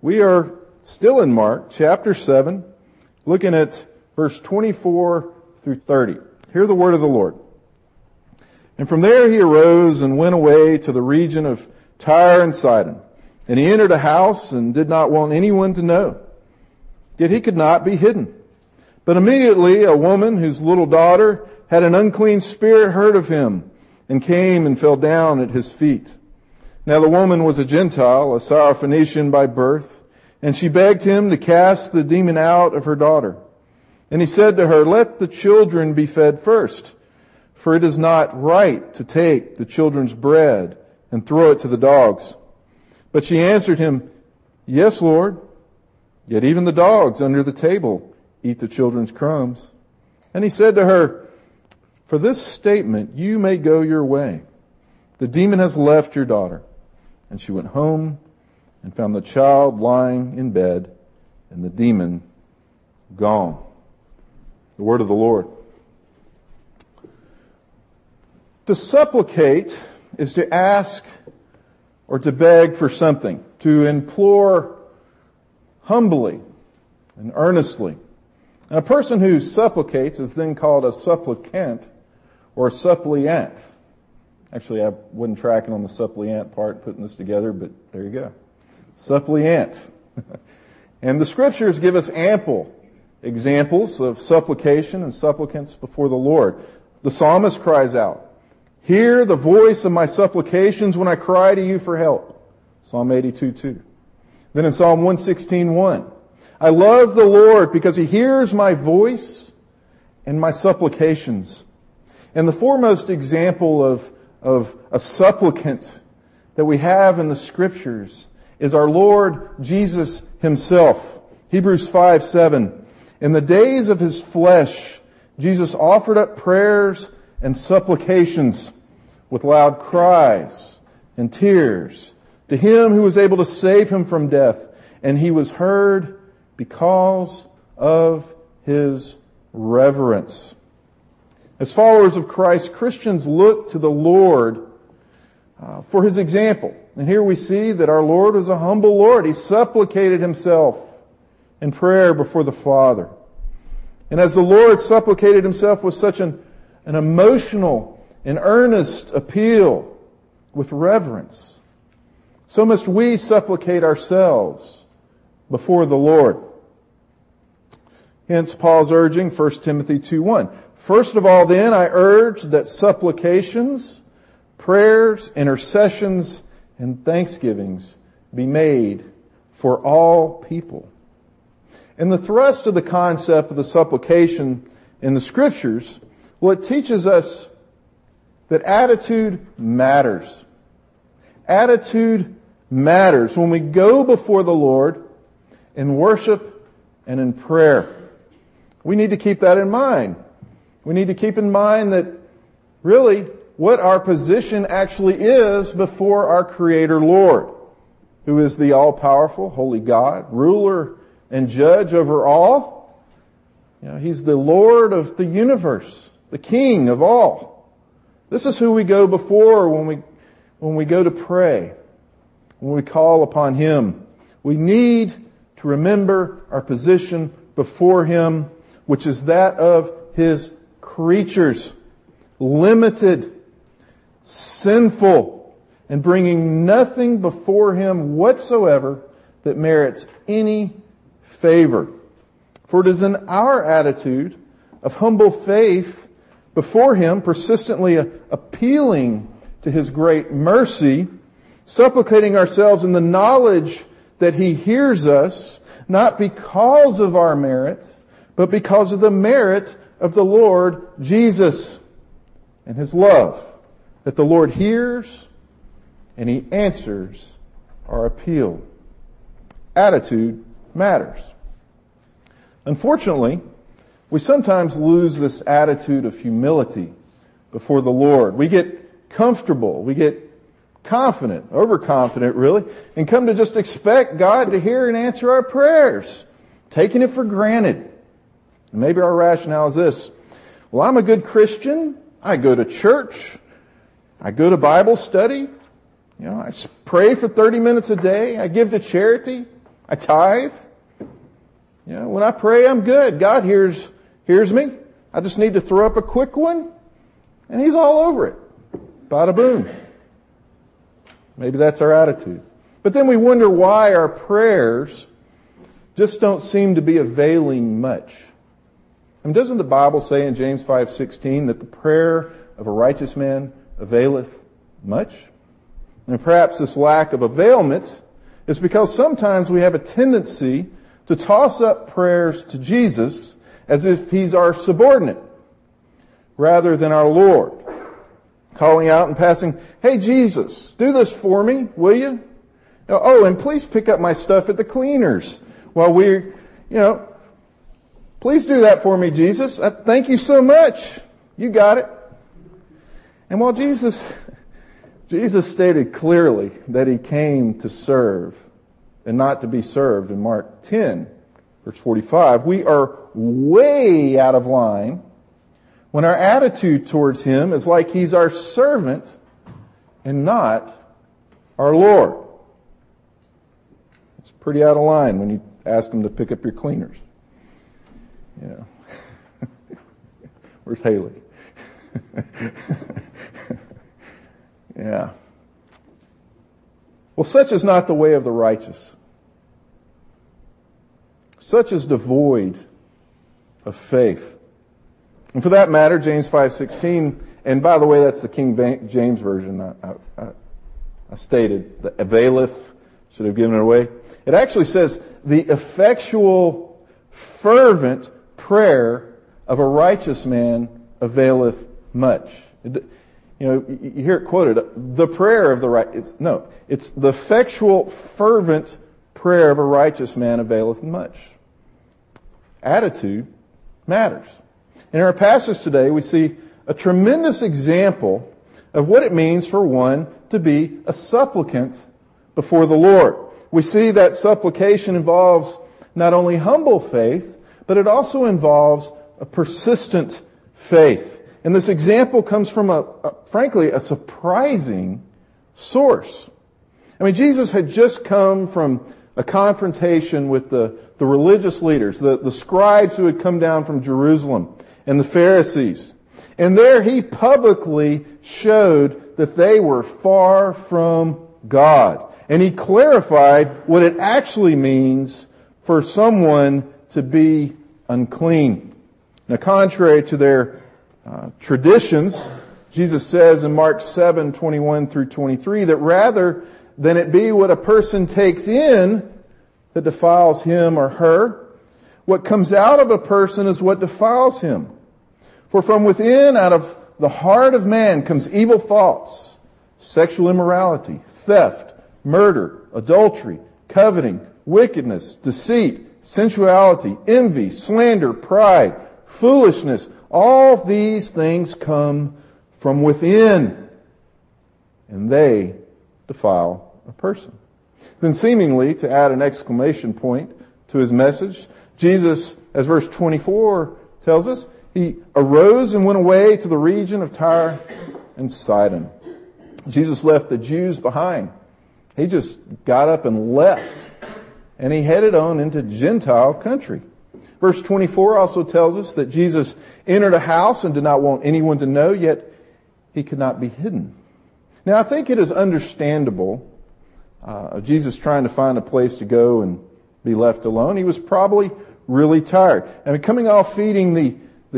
We are still in Mark chapter 7, looking at verse 24 through 30. Hear the word of the Lord. And from there he arose and went away to the region of Tyre and Sidon. And he entered a house and did not want anyone to know. Yet he could not be hidden. But immediately a woman whose little daughter had an unclean spirit heard of him and came and fell down at his feet. Now the woman was a Gentile, a Syrophoenician by birth, and she begged him to cast the demon out of her daughter. And he said to her, "Let the children be fed first, for it is not right to take the children's bread and throw it to the dogs." But she answered him, "Yes, Lord, yet even the dogs under the table eat the children's crumbs." And he said to her, "For this statement you may go your way. The demon has left your daughter." And she went home and found the child lying in bed and the demon gone. The word of the Lord. To supplicate is to ask or to beg for something, to implore humbly and earnestly. And a person who supplicates is then called a supplicant or a suppliant. Actually, I wasn't tracking on the suppliant part putting this together, but there you go. Suppliant. And the scriptures give us ample examples of supplication and supplicants before the Lord. The psalmist cries out, "Hear the voice of my supplications when I cry to you for help." Psalm 82:2. Then in Psalm 116:1, "I love the Lord because he hears my voice and my supplications." And the foremost example of a supplicant that we have in the scriptures is our Lord Jesus himself. Hebrews 5:7. "In the days of his flesh, Jesus offered up prayers and supplications with loud cries and tears to him who was able to save him from death. And he was heard because of his reverence." As followers of Christ, Christians look to the Lord for his example. And here we see that our Lord was a humble Lord. He supplicated himself in prayer before the Father. And as the Lord supplicated himself with such an emotional and earnest appeal with reverence, so must we supplicate ourselves before the Lord. Hence Paul's urging 1 Timothy 2:1. "First of all then, I urge that supplications, prayers, intercessions, and thanksgivings be made for all people." And the thrust of the concept of the supplication in the scriptures, well, it teaches us that attitude matters. Attitude matters when we go before the Lord in worship and in prayer. We need to keep that in mind. We need to keep in mind that really what our position actually is before our Creator Lord, who is the all-powerful, holy God, ruler and judge over all. He's the Lord of the universe, the King of all. This is who we go before when we go to pray, when we call upon Him. We need to remember our position before Him, which is that of His creatures, limited, sinful, and bringing nothing before Him whatsoever that merits any favor. For it is in our attitude of humble faith before Him, persistently appealing to His great mercy, supplicating ourselves in the knowledge that He hears us, not because of our merit, but because of the merit of the Lord Jesus and His love, that the Lord hears and He answers our appeal. Attitude matters. Unfortunately, we sometimes lose this attitude of humility before the Lord. We get comfortable, we get confident, overconfident really, and come to just expect God to hear and answer our prayers, taking it for granted. And maybe our rationale is this: well, I'm a good Christian, I go to church, I go to Bible study, I pray for 30 minutes a day, I give to charity, I tithe. When I pray, I'm good. God hears me. I just need to throw up a quick one, and He's all over it. Bada boom. Maybe that's our attitude. But then we wonder why our prayers just don't seem to be availing much. And doesn't the Bible say in James 5:16 that the prayer of a righteous man availeth much? And perhaps this lack of availment is because sometimes we have a tendency to toss up prayers to Jesus as if He's our subordinate rather than our Lord. Calling out and passing, "Hey Jesus, do this for me, will you? Oh, and please pick up my stuff at the cleaners while please do that for me, Jesus. Thank you so much. You got it." And while Jesus stated clearly that He came to serve and not to be served in Mark 10, verse 45, we are way out of line when our attitude towards Him is like He's our servant and not our Lord. It's pretty out of line when you ask Him to pick up your cleaners. Where's Haley? Yeah. Well, such is not the way of the righteous. Such is devoid of faith. And for that matter, James 5:16, and by the way, that's the King James Version. I stated the availeth, should have given it away. It actually says, the effectual, fervent prayer of a righteous man availeth much. You hear it quoted, the prayer of the righteous. No, it's the effectual, fervent prayer of a righteous man availeth much. Attitude matters. In our passage today, we see a tremendous example of what it means for one to be a supplicant before the Lord. We see that supplication involves not only humble faith, but it also involves a persistent faith. And this example comes from frankly, a surprising source. I mean, Jesus had just come from a confrontation with the religious leaders, the scribes who had come down from Jerusalem, and the Pharisees. And there He publicly showed that they were far from God. And He clarified what it actually means for someone to be unclean. Now, contrary to their traditions, Jesus says in Mark 7:21 through 23 that rather than it be what a person takes in that defiles him or her, what comes out of a person is what defiles him. For from within, out of the heart of man, comes evil thoughts, sexual immorality, theft, murder, adultery, coveting, wickedness, deceit, sensuality, envy, slander, pride, foolishness. All these things come from within, and they defile a person. Then seemingly, to add an exclamation point to His message, Jesus, as verse 24 tells us, He arose and went away to the region of Tyre and Sidon. Jesus left the Jews behind. He just got up and left, and He headed on into Gentile country. Verse 24 also tells us that Jesus entered a house and did not want anyone to know, yet He could not be hidden. Now, I think it is understandable Jesus trying to find a place to go and be left alone. He was probably really tired. I mean, coming off feeding the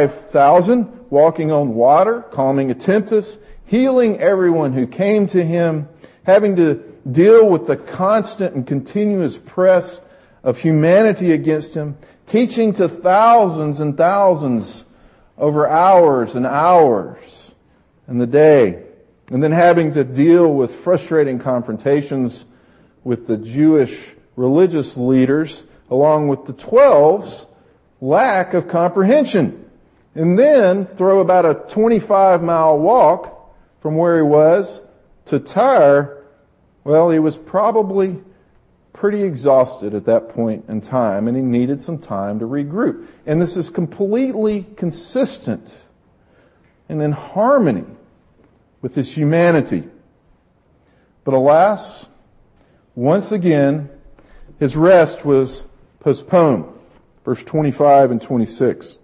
5,000, walking on water, calming a tempest, healing everyone who came to Him, having to deal with the constant and continuous press of humanity against Him, teaching to thousands and thousands over hours and hours in the day, and then having to deal with frustrating confrontations with the Jewish religious leaders, along with the 12's lack of comprehension. And then throw about a 25-mile walk from where he was to Tyre. Well, he was probably pretty exhausted at that point in time, and he needed some time to regroup. And this is completely consistent and in harmony with His humanity. But alas, once again, his rest was postponed. Verse 25 and 26.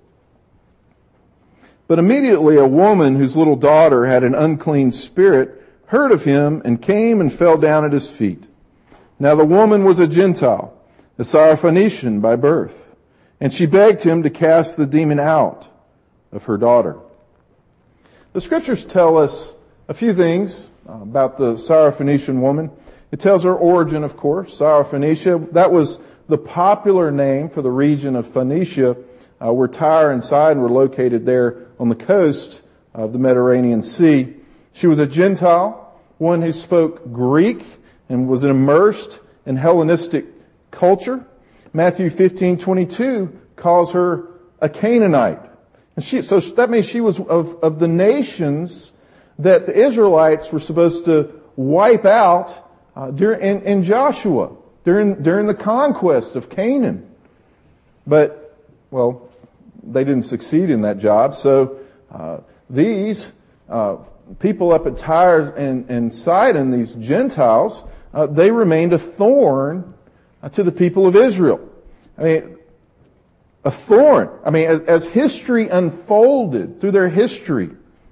But immediately a woman whose little daughter had an unclean spirit heard of him and came and fell down at his feet. Now the woman was a Gentile, a Syrophoenician by birth, and she begged him to cast the demon out of her daughter. The scriptures tell us a few things about the Syrophoenician woman. It tells her origin, of course. Syrophoenicia, that was the popular name for the region of Phoenicia, where Tyre and Sidon were located there on the coast of the Mediterranean Sea. She was a Gentile, one who spoke Greek and was immersed in Hellenistic culture. Matthew 15:22 calls her a Canaanite. And so that means she was of the nations that the Israelites were supposed to wipe out in Joshua during the conquest of Canaan. But, well, they didn't succeed in that job. So these people up at Tyre and Sidon, these Gentiles, they remained a thorn to the people of Israel. I mean, a thorn. I mean, as history unfolded through their history,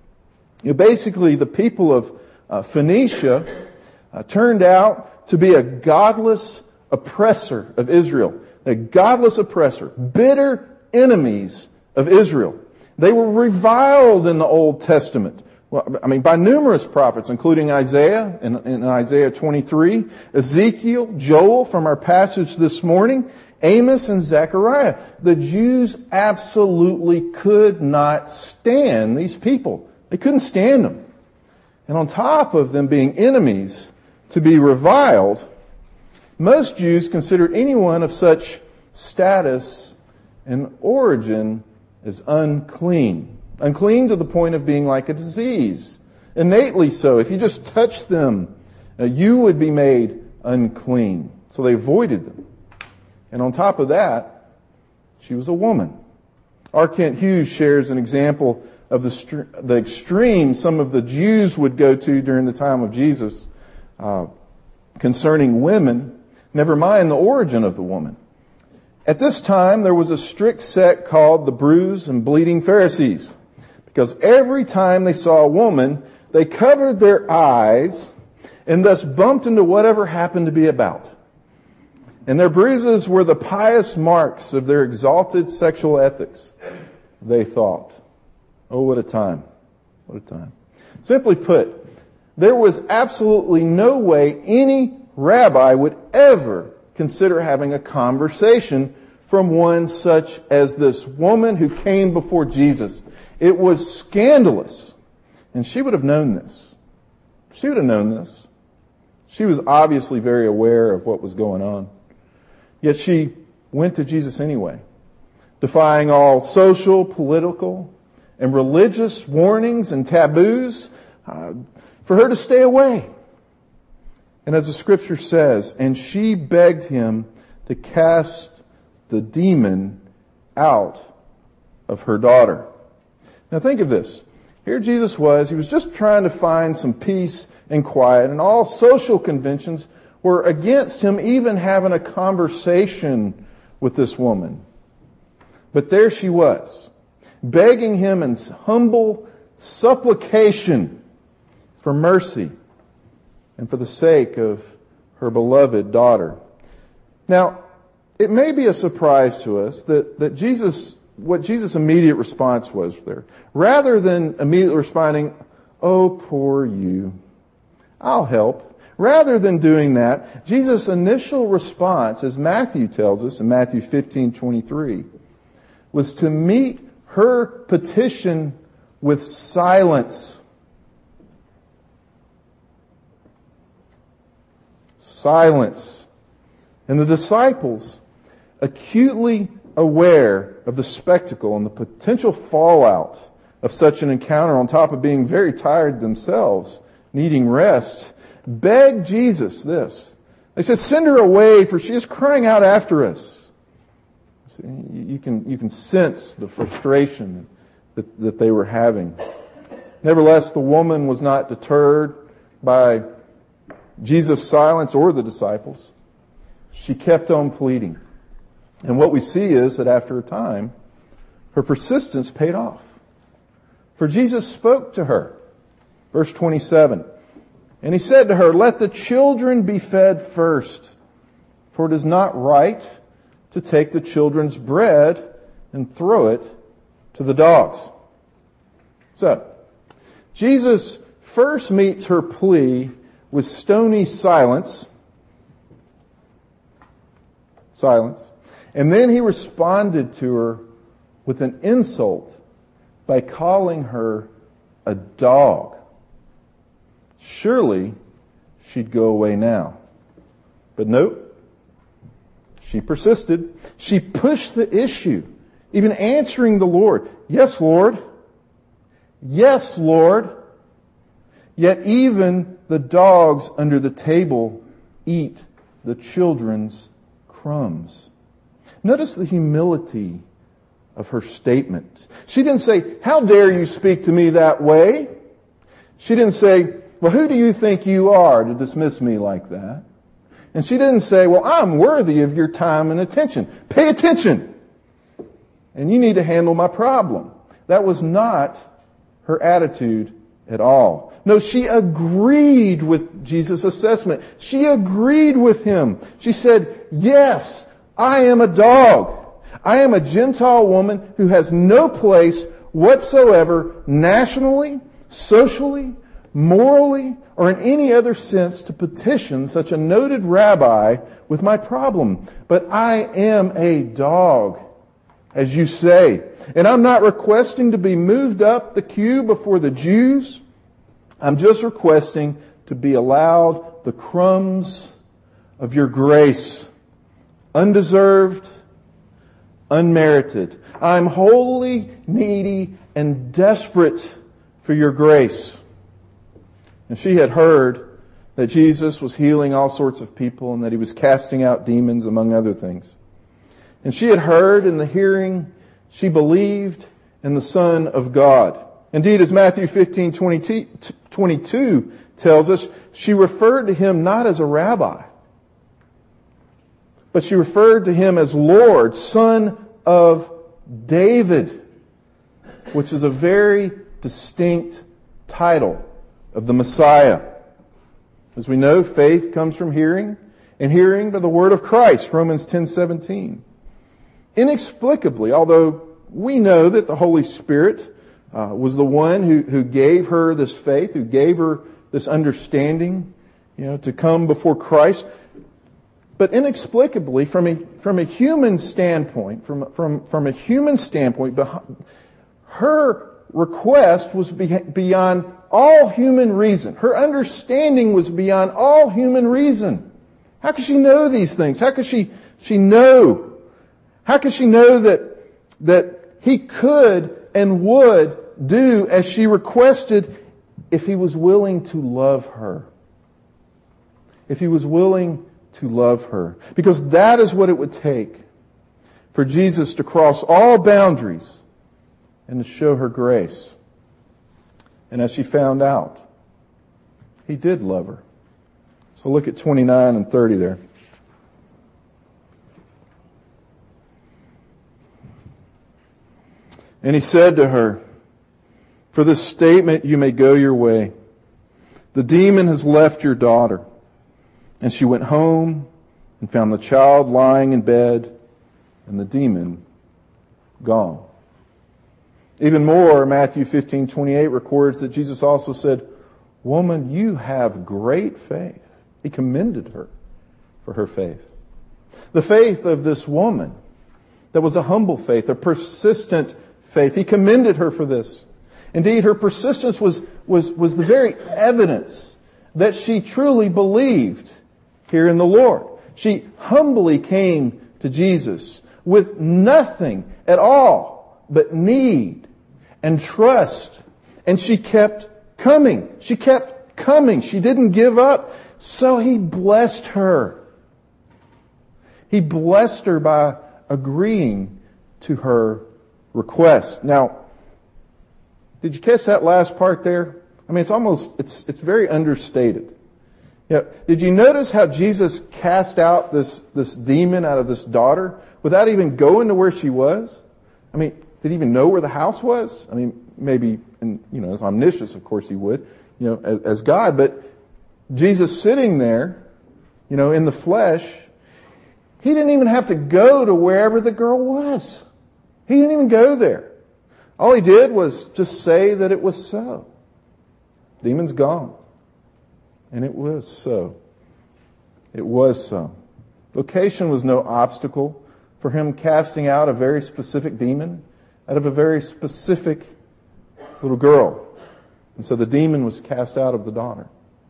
basically the people of Phoenicia turned out to be a godless oppressor of Israel. A godless oppressor. Bitter enemies of Israel. They were reviled in the Old Testament. Well, I mean, by numerous prophets, including Isaiah in Isaiah 23, Ezekiel, Joel from our passage this morning, Amos and Zechariah. The Jews absolutely could not stand these people. They couldn't stand them. And on top of them being enemies to be reviled, most Jews considered anyone of such status and origin as unclean. Unclean to the point of being like a disease. Innately so. If you just touched them, you would be made unclean. So they avoided them. And on top of that, she was a woman. R. Kent Hughes shares an example of the extreme some of the Jews would go to during the time of Jesus concerning women, never mind the origin of the woman. At this time, there was a strict sect called the bruised and bleeding Pharisees. Because every time they saw a woman, they covered their eyes and thus bumped into whatever happened to be about. And their bruises were the pious marks of their exalted sexual ethics, they thought. Oh, what a time. What a time. Simply put, there was absolutely no way any rabbi would ever consider having a conversation from one such as this woman who came before Jesus. It was scandalous. And she would have known this. She would have known this. She was obviously very aware of what was going on. Yet she went to Jesus anyway, defying all social, political, and religious warnings and taboos for her to stay away. And as the scripture says, and she begged him to cast the demon out of her daughter. Now think of this. Here Jesus was. He was just trying to find some peace and quiet, and all social conventions were against him even having a conversation with this woman. But there she was, begging him in humble supplication for mercy and for the sake of her beloved daughter. Now, it may be a surprise to us that Jesus, what Jesus' immediate response was there. Rather than immediately responding, "Oh, poor you, I'll help." Rather than doing that, Jesus' initial response, as Matthew tells us in Matthew 15:23, was to meet her petition with silence. Silence. And the disciples, acutely aware of the spectacle and the potential fallout of such an encounter, on top of being very tired themselves, needing rest, begged Jesus this. They said, "Send her away, for she is crying out after us." See, you can sense the frustration that they were having. Nevertheless, the woman was not deterred by Jesus' silence or the disciples. she kept on pleading. And what we see is that after a time, her persistence paid off. For Jesus spoke to her. Verse 27. And he said to her, "Let the children be fed first, for it is not right to take the children's bread and throw it to the dogs." So, Jesus first meets her plea with stony silence. And then he responded to her with an insult by calling her a dog. Surely she'd go away now. But nope. She persisted. She pushed the issue, even answering the Lord. "Yes, Lord. Yes, Lord. Yet even the dogs under the table eat the children's crumbs." Notice the humility of her statement. She didn't say, "How dare you speak to me that way?" She didn't say, "Well, who do you think you are to dismiss me like that?" And she didn't say, "Well, I'm worthy of your time and attention. Pay attention. And you need to handle my problem." That was not her attitude at all. No, she agreed with Jesus' assessment. She agreed with him. She said, "Yes, I am a dog. I am a Gentile woman who has no place whatsoever nationally, socially, morally, or in any other sense to petition such a noted rabbi with my problem. But I am a dog, as you say. And I'm not requesting to be moved up the queue before the Jews. I'm just requesting to be allowed the crumbs of your grace. Undeserved, unmerited. I'm wholly needy and desperate for your grace." And she had heard that Jesus was healing all sorts of people and that he was casting out demons, among other things. And she had heard in the hearing, she believed in the Son of God. Indeed, as Matthew 15:22 tells us, she referred to him not as a rabbi, but she referred to him as Lord, Son of David, which is a very distinct title of the Messiah. As we know, faith comes from hearing, and hearing by the word of Christ, Romans 10:17. Inexplicably, although we know that the Holy Spirit was the one who gave her this faith, who gave her this understanding, to come before Christ. But inexplicably, from a human standpoint, her request was beyond all human reason. Her understanding was beyond all human reason. How could she know these things? How could she know? How could she know that he could and would do as she requested if he was willing to love her? If he was willing to love her. Because that is what it would take for Jesus to cross all boundaries and to show her grace. And as she found out, he did love her. So look at 29 and 30 there. And he said to her, "For this statement you may go your way. The demon has left your daughter." And she went home and found the child lying in bed and the demon gone. Even more, Matthew 15:28 records that Jesus also said, "Woman, you have great faith." He commended her for her faith. The faith of this woman that was a humble faith, a persistent faith. He commended her for this. Indeed, her persistence was the very evidence that she truly believed here in the Lord. She humbly came to Jesus with nothing at all but need and trust. And she kept coming. She kept coming. She didn't give up. So he blessed her. He blessed her by agreeing to her request. Now, did you catch that last part there? I mean, it's very understated. Did you notice how Jesus cast out this demon out of this daughter without even going to where she was? I mean, did he even know where the house was? I mean, maybe, as omniscience, of course he would, as God, but Jesus sitting there, in the flesh, he didn't even have to go to wherever the girl was. He didn't even go there. All he did was just say that it was so. Demon's gone. And it was so. It was so. Location was no obstacle for him casting out a very specific demon out of a very specific little girl. And so the demon was cast out of the daughter.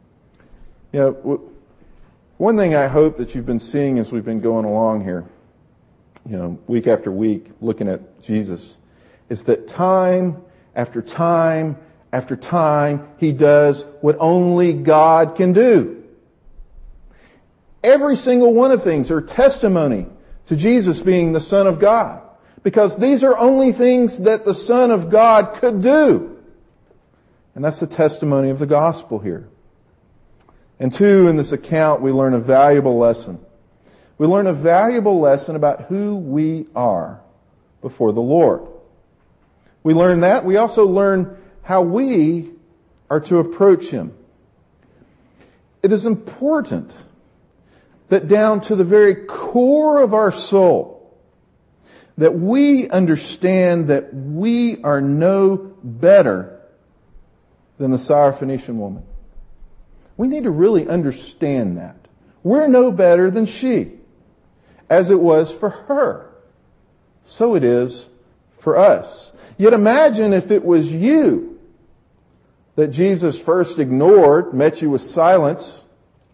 One thing I hope that you've been seeing as we've been going along here, week after week, looking at Jesus, is that time after time after time, he does what only God can do. Every single one of things are testimony to Jesus being the Son of God, because these are only things that the Son of God could do. And that's the testimony of the gospel here. And two, in this account, we learn a valuable lesson. We learn a valuable lesson about who we are before the Lord. We learn that. We also learn how we are to approach Him. It is important that down to the very core of our soul, that we understand that we are no better than the Syrophoenician woman. We need to really understand that. We're no better than she. As it was for her, so it is for us. Yet imagine if it was you that Jesus first ignored, met you with silence.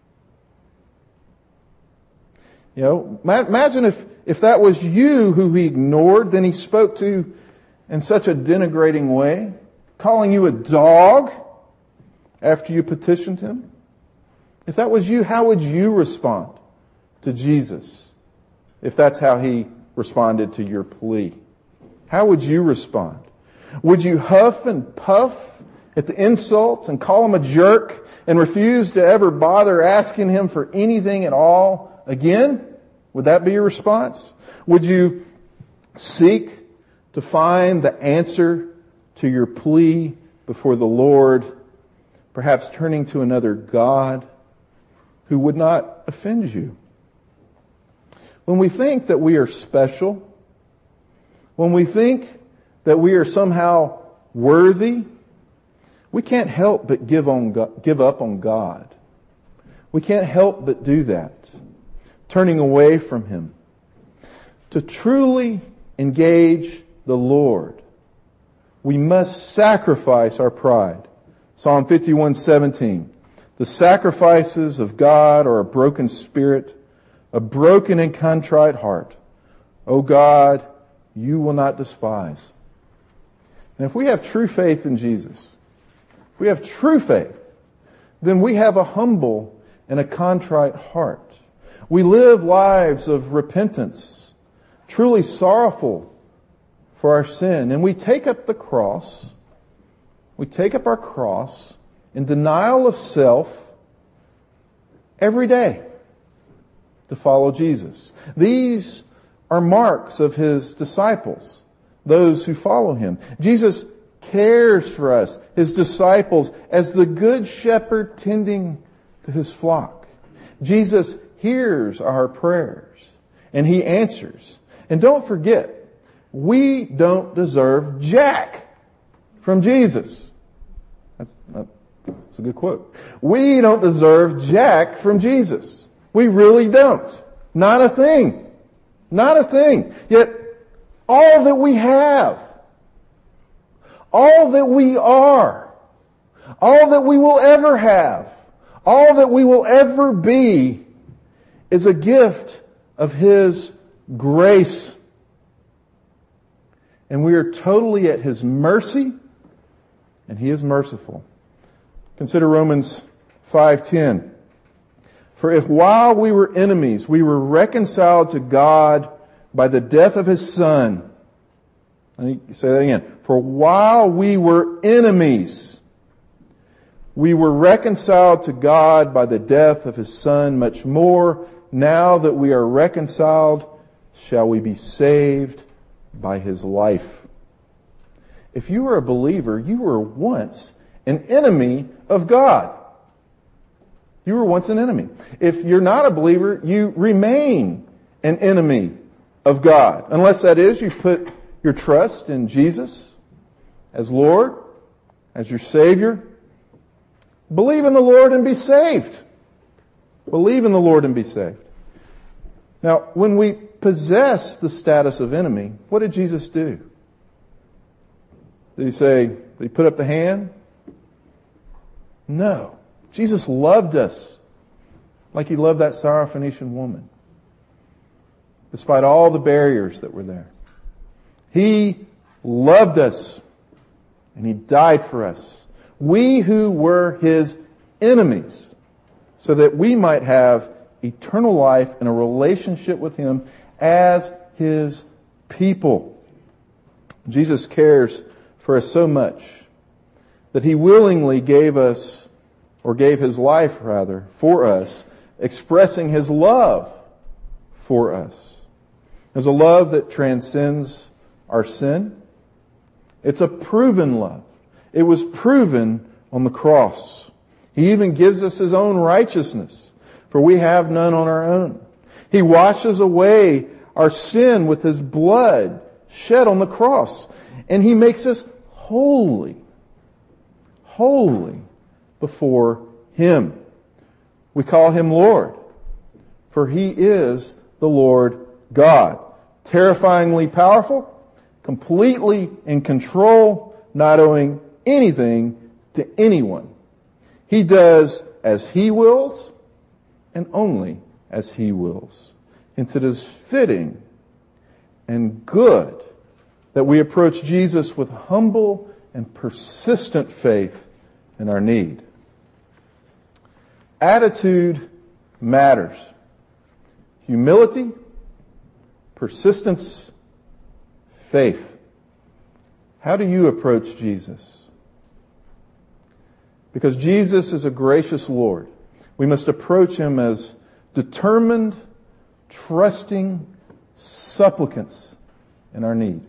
Imagine if that was you who he ignored, then he spoke to in such a denigrating way, calling you a dog after you petitioned him. If that was you, how would you respond to Jesus if that's how he responded to your plea? How would you respond? Would you huff and puff at the insult and call him a jerk and refuse to ever bother asking him for anything at all again? Would that be your response? Would you seek to find the answer to your plea before the Lord, perhaps turning to another God who would not offend you? When we think that we are special, when we think that we are somehow worthy, we can't help but give up on God. We can't help but do that, turning away from Him. To truly engage the Lord, we must sacrifice our pride. Psalm 51:17. The sacrifices of God are a broken spirit, a broken and contrite heart. O God, you will not despise. And if we have true faith in Jesus, if we have true faith, then we have a humble and a contrite heart. We live lives of repentance, truly sorrowful for our sin. And we take up the cross, we take up our cross in denial of self every day to follow Jesus. These are marks of His disciples, those who follow Him. Jesus cares for us, His disciples, as the good shepherd tending to His flock. Jesus hears our prayers and He answers. And don't forget, we don't deserve jack from Jesus. That's a good quote. We don't deserve jack from Jesus. We really don't. Not a thing. Not a thing. Yet all that we have, all that we are, all that we will ever have, all that we will ever be is a gift of His grace. And we are totally at His mercy, and He is merciful. Consider Romans 5:10. For if while we were enemies, we were reconciled to God by the death of His Son. Let me say that again. For while we were enemies, We were reconciled to God by the death of His Son. Much more, now that we are reconciled, shall we be saved by His life. If you are a believer, you were once an enemy of God. You were once an enemy. If you're not a believer, you remain an enemy of God. Unless that is, you put your trust in Jesus as Lord, as your Savior. Believe in the Lord and be saved. Believe in the Lord and be saved. Now, when we possess the status of enemy, what did Jesus do? Did Did He put up the hand? No. Jesus loved us like He loved that Syrophoenician woman, despite all the barriers that were there. He loved us and He died for us. We who were His enemies, so that we might have eternal life and a relationship with Him as His people. Jesus cares for us so much that He willingly gave us, or gave His life rather, for us, expressing His love for us. There's a love that transcends our sin. It's a proven love. It was proven on the cross. He even gives us His own righteousness, for we have none on our own. He washes away our sin with His blood shed on the cross. And He makes us holy before Him. We call Him Lord, for He is the Lord God. Terrifyingly powerful, completely in control, not owing anything to anyone. He does as He wills and only as He wills. Hence it is fitting and good that we approach Jesus with humble and persistent faith in our need. Attitude matters. Humility, persistence, faith. How do you approach Jesus? Because Jesus is a gracious Lord, we must approach Him as determined, trusting supplicants in our need.